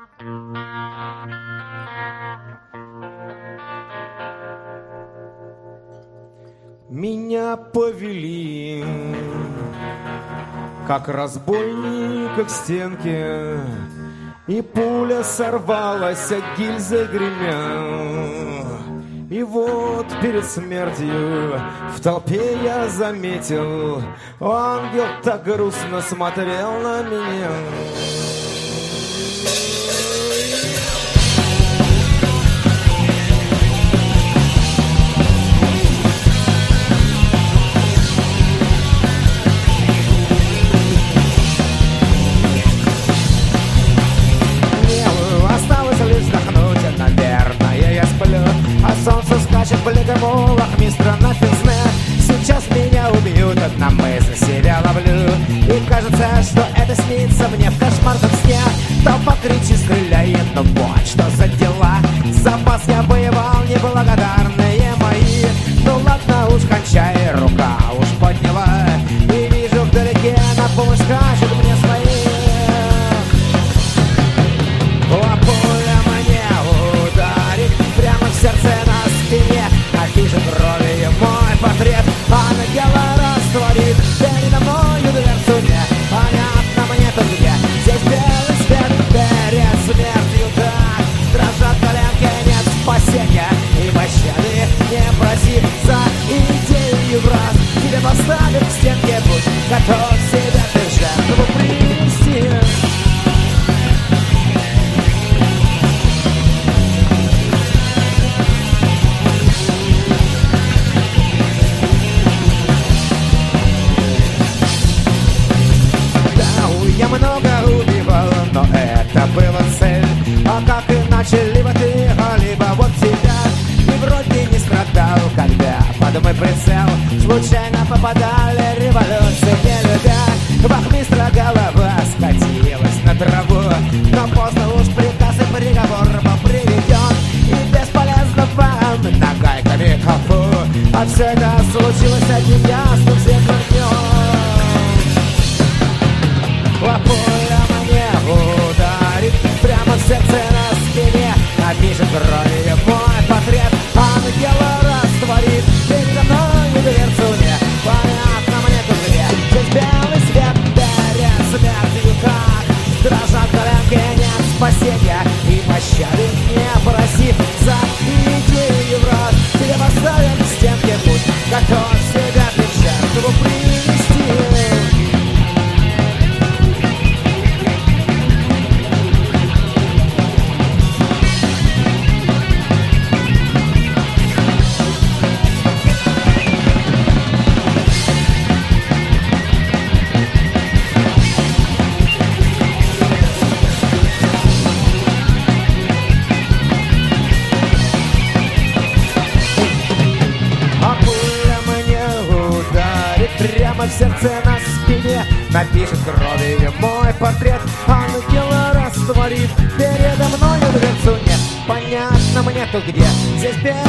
Меня повели, как разбойника к стенке, и пуля сорвалась, а гильзы гремя. И вот перед смертью в толпе я заметил, ангел так грустно смотрел на меня. Солнце скачет в легомолах, мистер Нафизне. Сейчас меня убьют, одна мысль себя ловлю. И кажется, что это снится мне в кошмарном сне. Толпа кричит, стреляет, но вот что за дела. Запас я воевал, неблагодарные мои. Ну ладно уж, кончай, рука уж подняла. И вижу вдалеке, на помощь скажет мне свои. Пуля мне ударит прямо в сердце. Напишет кровью мой портрет, ангела растворит передо мною дверцу мне. Понятно мне тут где, здесь белый свет перед смертью. Так дрожат коленки, нет спасения и пощады. Не проси за идею в раз, тебя поставят к стенке, будь готов себя ты в жертву принести. Я много убивал, но это была цель. А как иначе, либо ты, либо вот тебя. И вроде не страдал, когда под мой прицел случайно попадали революции, не любя. Вахмистра голова скатилась на траву, но поздно уж приказ и приговор был приведен. И бесполезно вам нагайками капу. А все это случилось одним ясным светлым днем. Пуля мне ударит прямо в сердце на спине. Напишет кровью мой портрет, ангела растворит передо мною дверцу мне. Понятно мне тут где, здесь белый свет перед смертью. Как дрожат коленки, нет спасения и пощады. Не проси за идею в рот, тебе поставят к стенке, будь готов себя ты в жертву принести. В сердце на спине напишет кровью мой портрет, ангела растворит передо мною дверцу. Нет, понятно мне тут где, здесь